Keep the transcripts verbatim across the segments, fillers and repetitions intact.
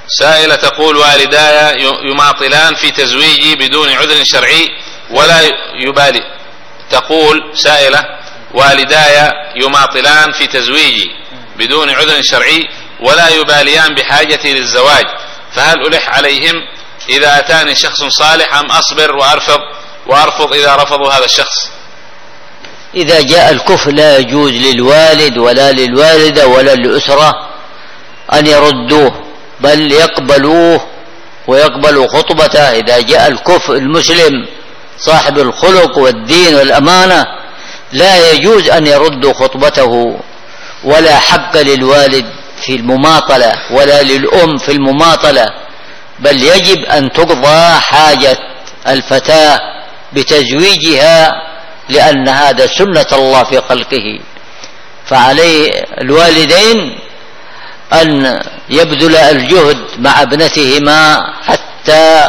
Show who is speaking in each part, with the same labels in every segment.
Speaker 1: سائلة تقول: والداي يماطلان في تزويجي بدون عذر شرعي ولا يبالي. تقول سائلة: والداي يماطلان في تزويجي بدون عذر شرعي ولا يباليان بحاجتي للزواج، فهل ألح عليهم إذا أتاني شخص صالح أم أصبر وأرفض وأرفض إذا رفضوا هذا الشخص؟
Speaker 2: إذا جاء الكفر لا يجوز للوالد ولا للوالدة ولا للأسرة أن يردوه، بل يقبلوه ويقبلوا خطبته. إذا جاء الكفر المسلم صاحب الخلق والدين والأمانة لا يجوز أن يردوا خطبته، ولا حق للوالد في المماطلة ولا للأم في المماطلة، بل يجب أن تقضى حاجة الفتاة بتزويجها، لأن هذا سنة الله في خلقه. فعليه الوالدين أن يبذل الجهد مع ابنتهما حتى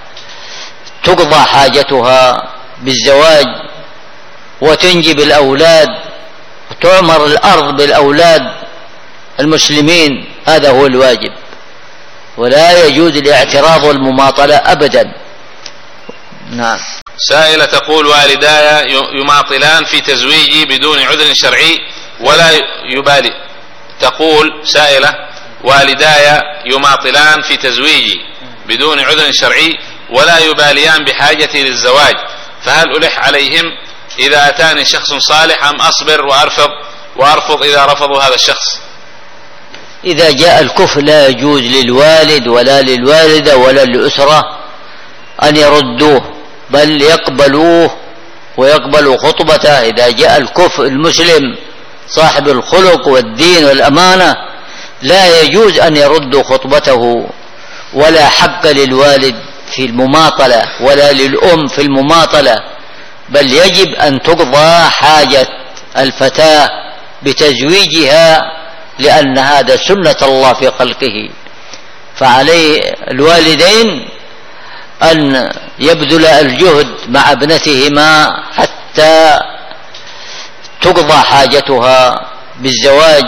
Speaker 2: تقضى حاجتها بالزواج وتنجب الأولاد وتعمر الأرض بالأولاد المسلمين. هذا هو الواجب، ولا يجوز الاعتراض والمماطلة أبدا. نعم.
Speaker 1: سائلة تقول: والداي يماطلان في تزويجي بدون عذر شرعي ولا يبالي. تقول سائلة: والداي يماطلان في تزويجي بدون عذر شرعي ولا يباليان بحاجتي للزواج، فهل ألح عليهم إذا أتاني شخص صالح أم أصبر وأرفض وأرفض إذا رفضوا هذا الشخص؟
Speaker 2: إذا جاء الكفر لا يجوز للوالد ولا للوالدة ولا للأسرة أن يردوه، بل يقبلوه ويقبلوا خطبته. إذا جاء الكفر المسلم صاحب الخلق والدين والأمانة لا يجوز أن يردوا خطبته، ولا حق للوالد في المماطلة ولا للأم في المماطلة، بل يجب أن تقضى حاجة الفتاة بتزويجها، لأن هذا سنة الله في خلقه. فعليه الوالدين أن يبذل الجهد مع ابنتهما حتى تقضى حاجتها بالزواج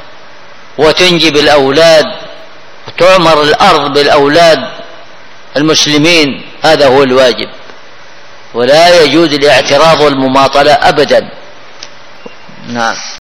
Speaker 2: وتنجب الأولاد وتعمر الأرض بالأولاد المسلمين. هذا هو الواجب، ولا يجوز الاعتراض والمماطلة أبدا. نعم.